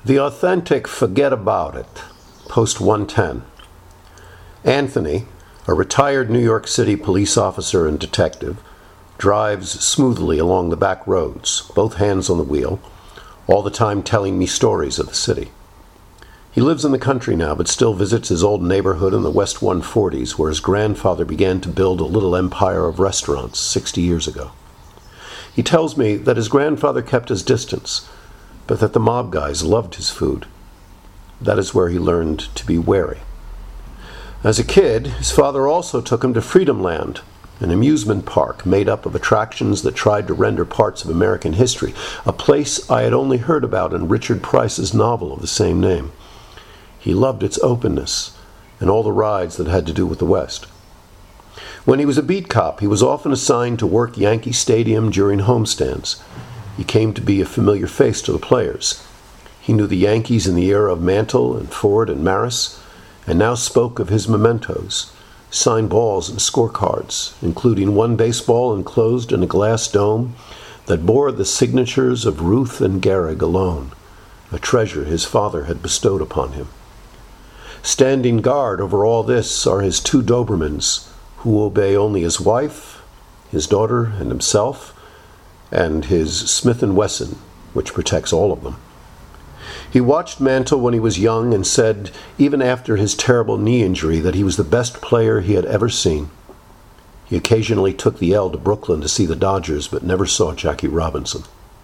The authentic forget about it. Post 110. Anthony, a retired New York City police officer and detective, drives smoothly along the back roads, both hands on the wheel, all the time telling me stories of the city. He lives in the country now, but still visits his old neighborhood in the West 140s, where his grandfather began to build a little empire of restaurants 60 years ago. He tells me that his grandfather kept his distance, but that the mob guys loved his food. That is where he learned to be wary. As a kid, his father also took him to Freedom Land, an amusement park made up of attractions that tried to render parts of American history, a place I had only heard about in Richard Price's novel of the same name. He loved its openness and all the rides that had to do with the West. When he was a beat cop, he was often assigned to work Yankee Stadium during homestands. He came to be a familiar face to the players. He knew the Yankees in the era of Mantle and Ford and Maris, and now spoke of his mementos, signed balls and scorecards, including one baseball enclosed in a glass dome that bore the signatures of Ruth and Gehrig alone, a treasure his father had bestowed upon him. Standing guard over all this are his two Dobermans, who obey only his wife, his daughter, and himself, and his Smith & Wesson, which protects all of them. He watched Mantle when he was young and said, even after his terrible knee injury, that he was the best player he had ever seen. He occasionally took the L to Brooklyn to see the Dodgers, but never saw Jackie Robinson.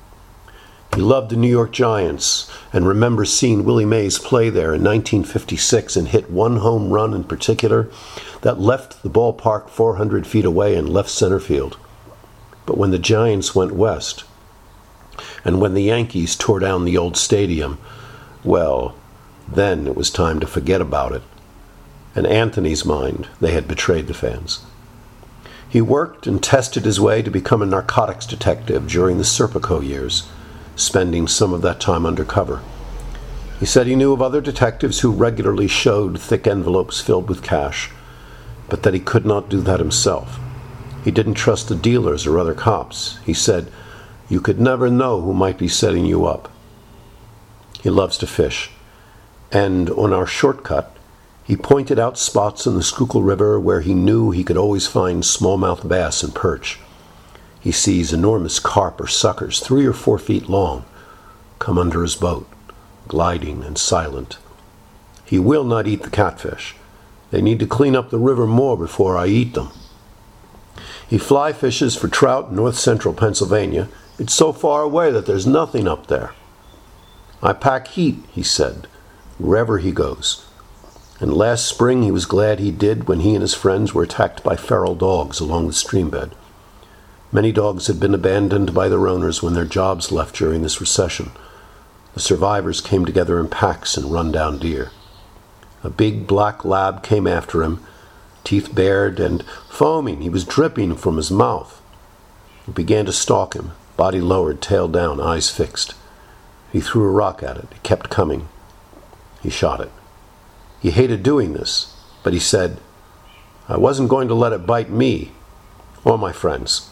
He loved the New York Giants and remembers seeing Willie Mays play there in 1956 and hit one home run in particular that left the ballpark 400 feet away in left center field. But when the Giants went west, and when the Yankees tore down the old stadium, well, then it was time to forget about it. In Anthony's mind, they had betrayed the fans. He worked and tested his way to become a narcotics detective during the Serpico years, spending some of that time undercover. He said he knew of other detectives who regularly showed thick envelopes filled with cash, but that he could not do that himself. He didn't trust the dealers or other cops. He said, "You could never know who might be setting you up." He loves to fish, and on our shortcut, he pointed out spots in the Schuylkill River where he knew he could always find smallmouth bass and perch. He sees enormous carp or suckers 3 or 4 feet long come under his boat, gliding and silent. He will not eat the catfish. They need to clean up the river more before I eat them. He fly fishes for trout in north-central Pennsylvania. It's so far away that there's nothing up there. I pack heat, he said, wherever he goes. And last spring he was glad he did when he and his friends were attacked by feral dogs along the stream bed. Many dogs had been abandoned by their owners when their jobs left during this recession. The survivors came together in packs and run down deer. A big black lab came after him, teeth bared and foaming. He was dripping from his mouth. It began to stalk him, body lowered, tail down, eyes fixed. He threw a rock at it. It kept coming. He shot it. He hated doing this, but he said, "I wasn't going to let it bite me or my friends."